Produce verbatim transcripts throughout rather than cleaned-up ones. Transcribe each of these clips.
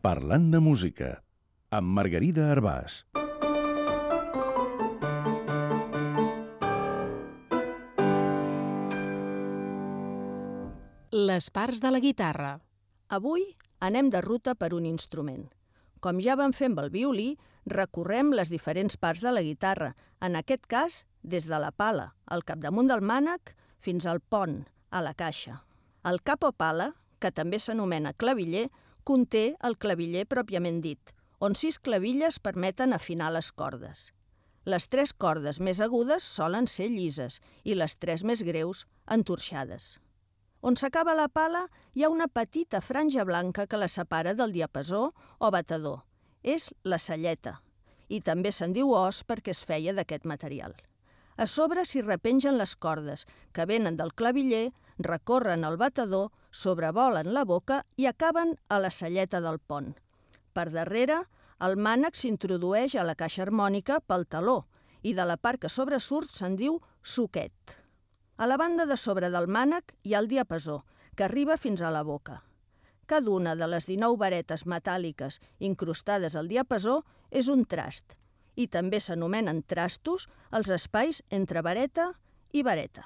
Parlant de música, amb Margarida Arbàs. Les parts de la guitarra. Avui anem de ruta per un instrument. Com ja vam fer amb el violí, recorrem les diferents parts de la guitarra, en aquest cas des de la pala, al capdamunt del mànec, fins al pont, a la caixa. El capo pala, que també s'anomena claviller, conté el claviller pròpiament dit, on sis clavilles permeten afinar les cordes. Les tres cordes més agudes solen ser llises i les tres més greus, entorxades. On s'acaba la pala hi ha una petita franja blanca que la separa del diapasó o batedor. És la celleta, i també se'n diu os perquè es feia d'aquest material. A sobre s'hi repengen les cordes, que venen del claviller, recorren el batedor, sobrevolen la boca i acaben a la celleta del pont. Per darrere, el mànec s'introdueix a la caixa harmònica pel taló i de la part que sobresurt se'n diu suquet. A la banda de sobre del mànec hi ha el diapasó, que arriba fins a la boca. Cada una de les dinou varetes metàl·liques incrustades al diapasó és un trast, i també s'anomenen trastos els espais entre vareta i vareta.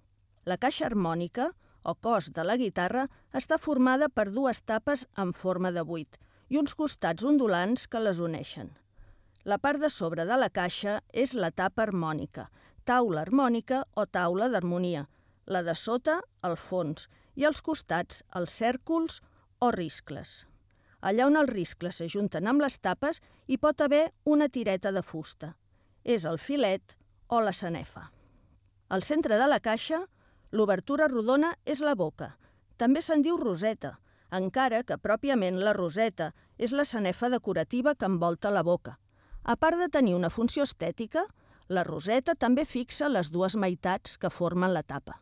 La caixa harmònica, o cos de la guitarra, està formada per dues tapes en forma de buit i uns costats ondulants que les uneixen. La part de sobre de la caixa és la tapa harmònica, taula harmònica o taula d'harmonia, la de sota, el fons, i als costats, els cèrcols o riscles. Allà on els riscles s'ajunten amb les tapes hi pot haver una tireta de fusta. És el filet o la sanefa. Al centre de la caixa, l'obertura rodona és la boca. També se'n diu roseta, encara que pròpiament la roseta és la sanefa decorativa que envolta la boca. A part de tenir una funció estètica, la roseta també fixa les dues meitats que formen la tapa.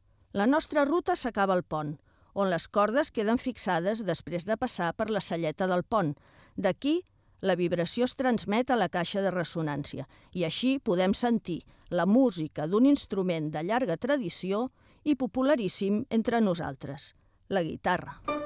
La nostra ruta s'acaba al pont, on les cordes queden fixades després de passar per la celleta del pont. D'aquí, la vibració es transmet a la caixa de ressonància i així podem sentir la música d'un instrument de llarga tradició i popularíssim entre nosaltres, la guitarra.